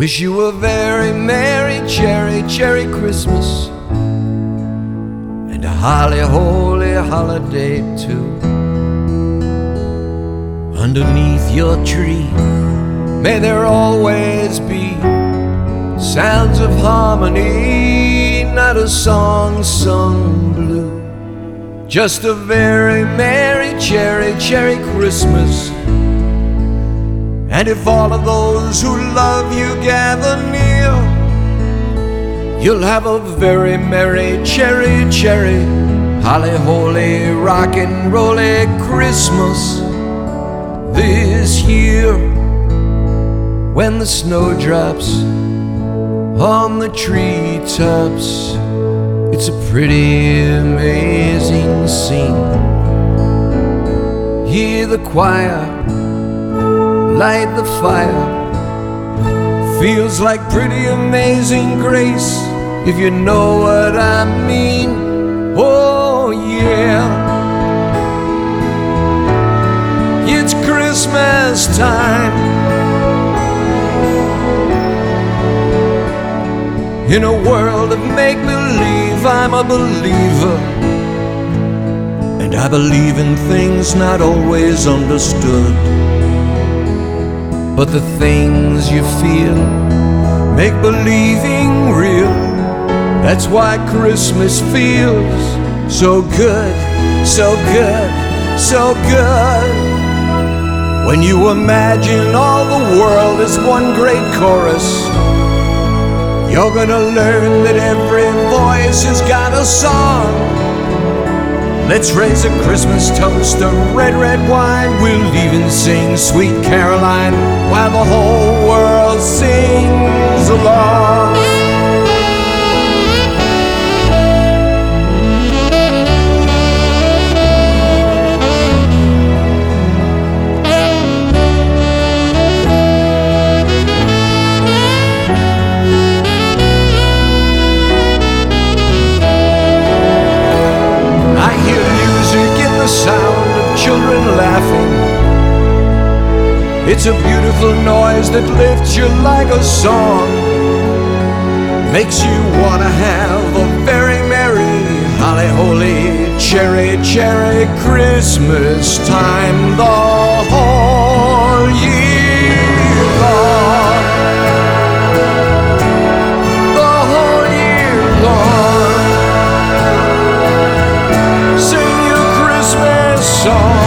Wish you a very merry cherry Christmas, and a holly holy holiday too. Underneath your tree, may there always be sounds of harmony, not a song sung blue. Just a very merry cherry Christmas. And if all of those who love you gather near, you'll have a very merry cherry holly holy rock and rolly Christmas this year. When the snow drops on the treetops, it's a pretty amazing scene. Hear the choir, light the fire, feels like pretty amazing grace, if you know what I mean. Oh yeah, it's Christmas time. In a world of make-believe, I'm a believer, and I believe in things not always understood. But the things you feel make believing real. That's why Christmas feels so good, so good, so good. When you imagine all the world as one great chorus, you're gonna learn that every voice has got a song. Let's raise a Christmas toast to red wine. We'll even sing Sweet Caroline while the whole world sings along. Sound of children laughing. It's a beautiful noise that lifts you like a song, makes you wanna have a very merry holly holy cherry Christmas time the whole year long. The whole year long. Sing your Christmas song.